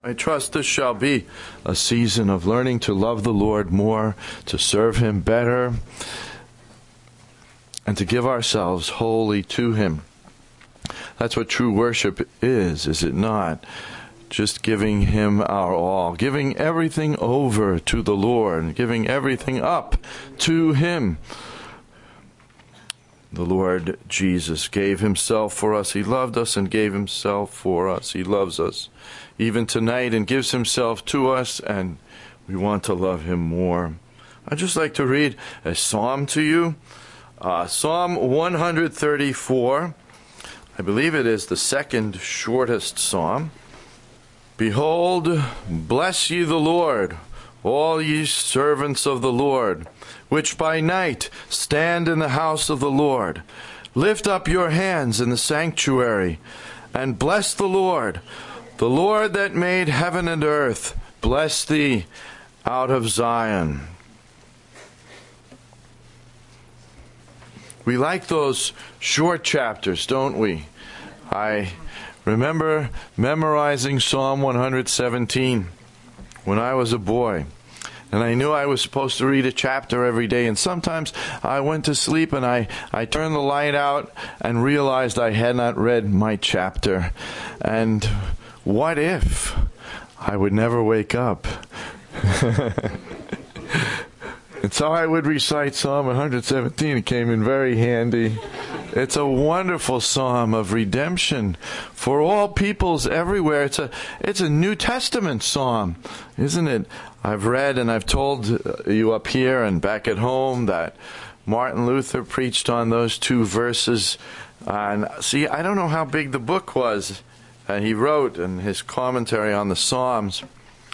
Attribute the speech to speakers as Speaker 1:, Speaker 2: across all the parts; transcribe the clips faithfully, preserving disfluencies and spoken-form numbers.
Speaker 1: I trust this shall be a season of learning to love the Lord more, to serve Him better, and to give ourselves wholly to Him. That's what true worship is, is it not? Just giving Him our all, giving everything over to the Lord, giving everything up to Him. The Lord Jesus gave Himself for us. He loved us and gave Himself for us. He loves us even tonight and gives Himself to us, and we want to love Him more. I'd just like to read a psalm to you. Uh, Psalm one thirty-four. I believe it is the second shortest psalm. Behold, bless ye the Lord, all ye servants of the Lord, which by night stand in the house of the Lord. Lift up your hands in the sanctuary, and bless the Lord. The Lord that made heaven and earth, bless thee out of Zion. We like those short chapters, don't we? I remember memorizing Psalm one seventeen when I was a boy. And I knew I was supposed to read a chapter every day. And sometimes I went to sleep and I, I turned the light out and realized I had not read my chapter. And what if I would never wake up? And so I would recite Psalm one seventeen. It came in very handy. It's a wonderful psalm of redemption for all peoples everywhere. It's a it's a New Testament psalm, isn't it? I've read and I've told you up here and back at home that Martin Luther preached on those two verses. And see, I don't know how big the book was that he wrote and his commentary on the Psalms.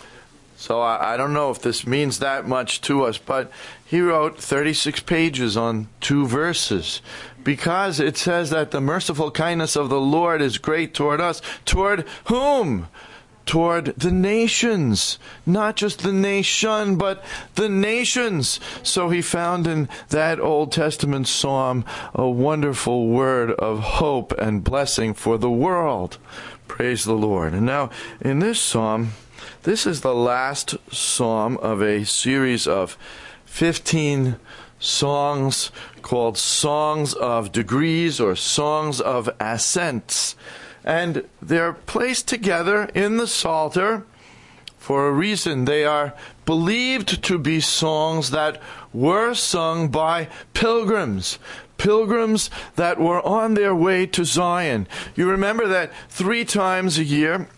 Speaker 1: So I, I don't know if this means that much to us, but he wrote thirty-six pages on two verses because it says that the merciful kindness of the Lord is great toward us. Toward whom? Toward the nations. Not just the nation, but the nations. So he found in that Old Testament psalm a wonderful word of hope and blessing for the world. Praise the Lord. And now in this psalm, this is the last psalm of a series of fifteen songs called Songs of Degrees or Songs of Ascents. And they're placed together in the Psalter for a reason. They are believed to be songs that were sung by pilgrims. Pilgrims that were on their way to Zion. You remember that three times a year,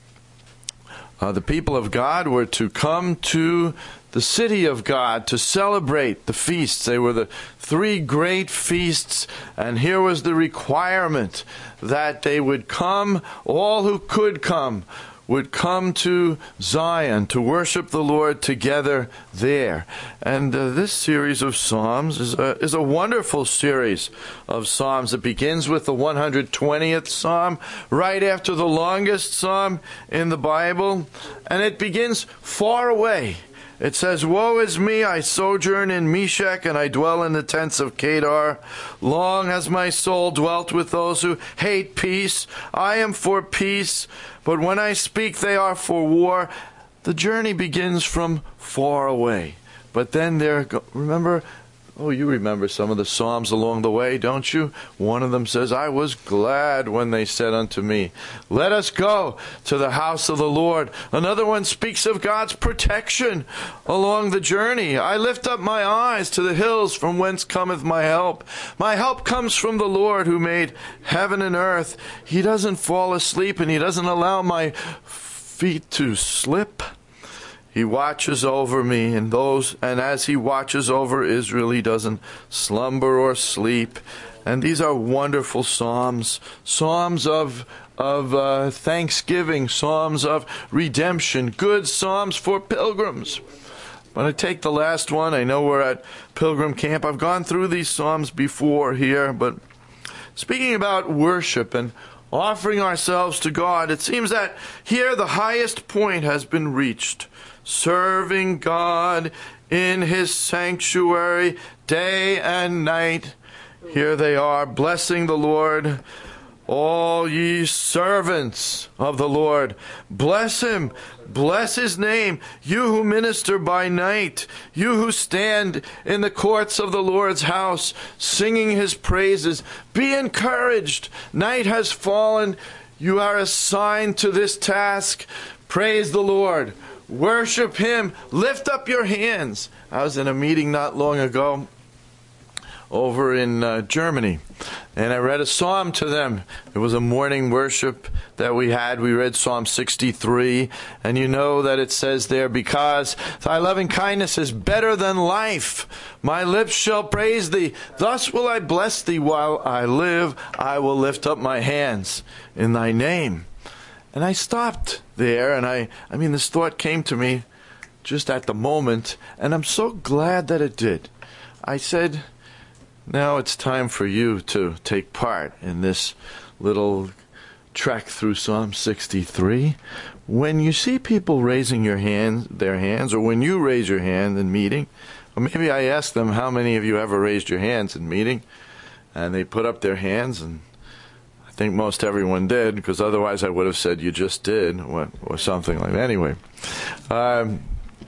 Speaker 1: Uh, the people of God were to come to the city of God to celebrate the feasts. They were the three great feasts, and here was the requirement that they would come, all who could come, would come to Zion to worship the Lord together there. And uh, this series of Psalms is a, is a wonderful series of Psalms. It begins with the one hundred twentieth Psalm, right after the longest Psalm in the Bible. And it begins far away. It says, Woe is me, I sojourn in Meshech, and I dwell in the tents of Kedar. Long has my soul dwelt with those who hate peace. I am for peace, but when I speak, they are for war. The journey begins from far away. But then there, remember, oh, you remember some of the Psalms along the way, don't you? One of them says, I was glad when they said unto me, Let us go to the house of the Lord. Another one speaks of God's protection along the journey. I lift up my eyes to the hills from whence cometh my help. My help comes from the Lord who made heaven and earth. He doesn't fall asleep and He doesn't allow my feet to slip. He watches over me, and those, and as He watches over Israel, He doesn't slumber or sleep. And these are wonderful psalms, psalms of of uh, thanksgiving, psalms of redemption, good psalms for pilgrims. When I take the last one, I know we're at Pilgrim Camp. I've gone through these psalms before here, but speaking about worship and offering ourselves to God, it seems that here the highest point has been reached. Serving God in His sanctuary day and night. Here they are, blessing the Lord. all ye servants of the Lord. Bless him. Bless his name. You who minister by night. You who stand in the courts of the Lord's house, singing his praises. Be encouraged. Night has fallen. You are assigned to this task. Praise the Lord. Worship him. Lift up your hands. I was in a meeting not long ago over in uh, Germany, and I read a psalm to them. It was a morning worship that we had. We read Psalm sixty-three, and you know that it says there, because thy loving kindness is better than life. My lips shall praise thee. Thus will I bless thee while I live. I will lift up my hands in thy name. And I stopped there, and I, I mean, this thought came to me just at the moment, and I'm so glad that it did. I said, now it's time for you to take part in this little trek through Psalm sixty-three. When you see people raising your hands, their hands, or when you raise your hand in meeting, or maybe I asked them, how many of you ever raised your hands in meeting? And they put up their hands, and I think most everyone did, because otherwise I would have said you just did, or, or something like that. Anyway, um,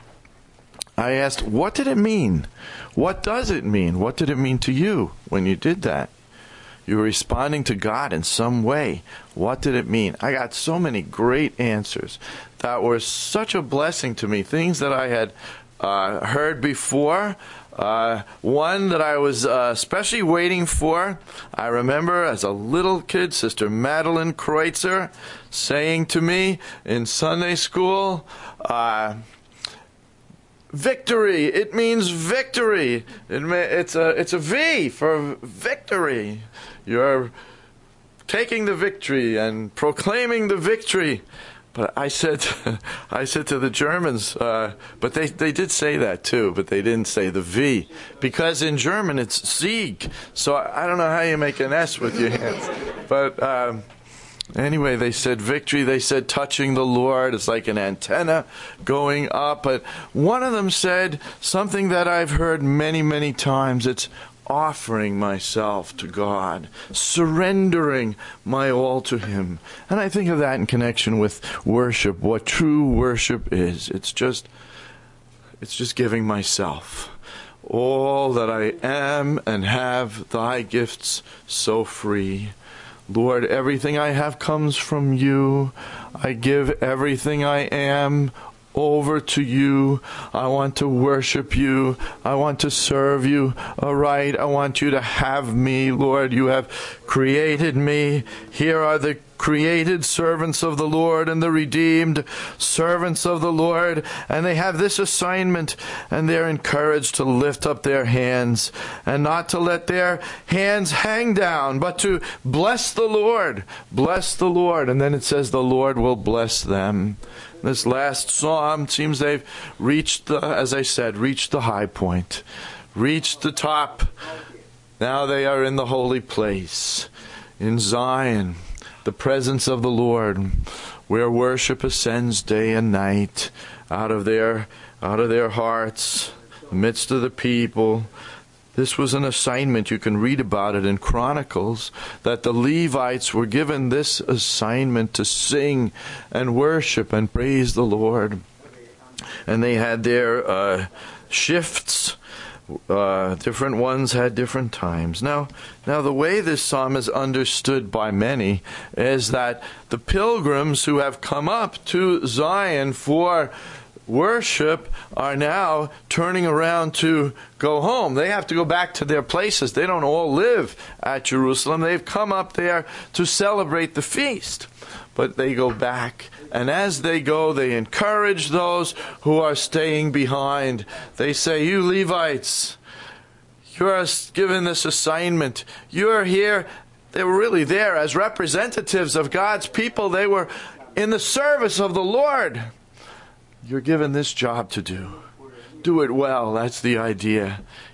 Speaker 1: I asked, what did it mean? What does it mean? What did it mean to you when you did that? You were responding to God in some way. What did it mean? I got so many great answers that were such a blessing to me. Things that I had uh, heard before. Uh, one that I was uh, especially waiting for. I remember as a little kid, Sister Madeline Kreutzer saying to me in Sunday school, uh, victory. It means victory. It may, it's a it's a V for victory. You're taking the victory and proclaiming the victory. But I said, I said to the Germans, uh, but they they did say that too, but they didn't say the V, because in German it's Sieg. So I, I don't know how you make an S with your hands, but. Um, Anyway, they said victory. They said touching the Lord. It's like an antenna going up. But one of them said something that I've heard many, many times. It's offering myself to God, surrendering my all to him. And I think of that in connection with worship, what true worship is. It's just, it's just giving myself. All that I am and have, thy gifts so free. Lord, everything I have comes from you. I give everything I am over to you. I want to worship you. I want to serve you aright. I want you to have me, Lord. You have created me. Here are the created servants of the Lord and the redeemed servants of the Lord. And they have this assignment, and they're encouraged to lift up their hands and not to let their hands hang down, but to bless the Lord. Bless the Lord. And then it says the Lord will bless them. This last psalm seems they've reached the, as I said, reached the high point, reached the top. Now they are in the holy place, in Zion, the presence of the Lord, where worship ascends day and night out of their out of their hearts, amidst of the people. This was an assignment. You can read about it in Chronicles, that the Levites were given this assignment to sing and worship and praise the Lord. And they had their uh, shifts. Uh, different ones had different times. Now, now the way this psalm is understood by many is that the pilgrims who have come up to Zion for worship are now turning around to go home. They have to go back to their places. They don't all live at Jerusalem. They've come up there to celebrate the feast. But they go back, and as they go, they encourage those who are staying behind. They say, you Levites, you are given this assignment. You are here. They were really there as representatives of God's people. They were in the service of the Lord. You're given this job to do. Do it well. That's the idea.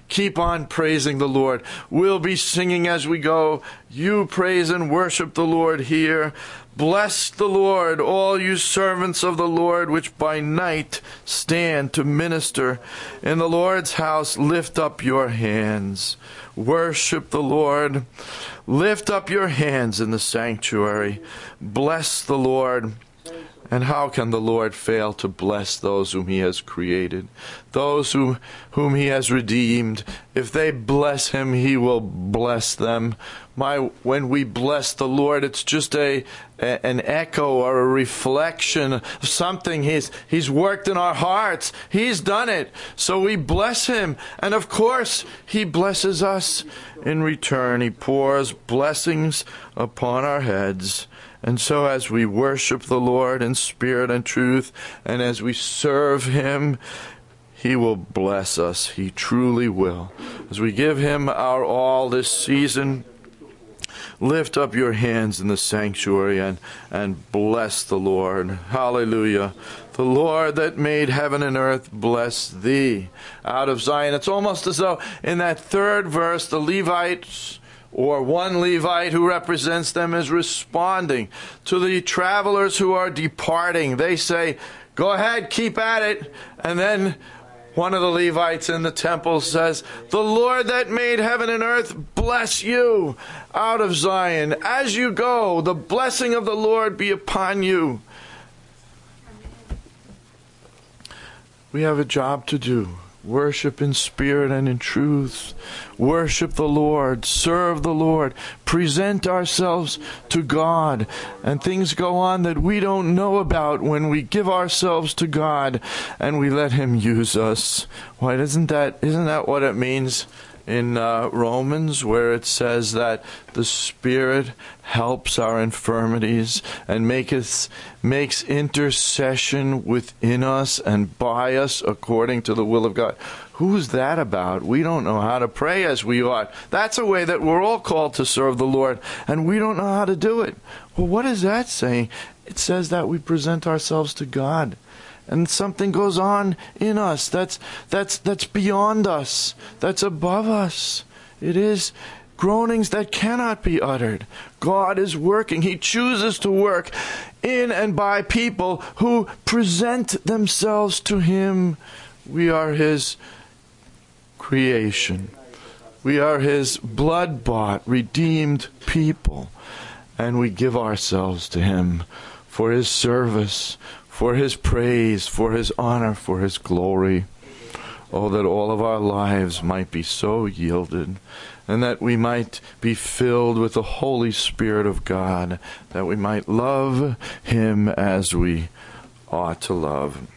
Speaker 1: keep on praising the Lord. We'll be singing as we go. You praise and worship the Lord here. Bless the Lord, all you servants of the Lord, which by night stand to minister. In the Lord's house, lift up your hands. Worship the Lord. Lift up your hands in the sanctuary. Bless the Lord. And how can the Lord fail to bless those whom he has created, those whom, whom he has redeemed? If they bless him, he will bless them. My, when we bless the Lord, it's just a, a an echo or a reflection of something he's, he's worked in our hearts. He's done it. So we bless him. And of course, he blesses us in return. He pours blessings upon our heads. And so as we worship the Lord in spirit and truth, and as we serve him, he will bless us. He truly will. As we give him our all this season, lift up your hands in the sanctuary and, and bless the Lord. Hallelujah. The Lord that made heaven and earth bless thee. Out of Zion. It's almost as though in that third verse, the Levites, or one Levite who represents them, is responding to the travelers who are departing. They say, go ahead, keep at it. And then one of the Levites in the temple says, the Lord that made heaven and earth bless you out of Zion. As you go, the blessing of the Lord be upon you. We have a job to do. Worship in spirit and in truth. Worship the Lord. Serve the Lord. Present ourselves to God. And things go on that we don't know about when we give ourselves to God and we let him use us. Why, isn't that, isn't that what it means in uh, Romans, where it says that the Spirit helps our infirmities and maketh, makes intercession within us and by us according to the will of God? Who's that about? We don't know how to pray as we ought. That's a way that we're all called to serve the Lord, and we don't know how to do it. Well, what is that saying? It says that we present ourselves to God. And something goes on in us that's that's that's beyond us, that's above us. It is groanings that cannot be uttered. God is working. He chooses to work in and by people who present themselves to him. We are his creation. We are his blood-bought, redeemed people. And we give ourselves to him for his service, for his praise, for his honor, for his glory. Oh, that all of our lives might be so yielded, and that we might be filled with the Holy Spirit of God, that we might love him as we ought to love.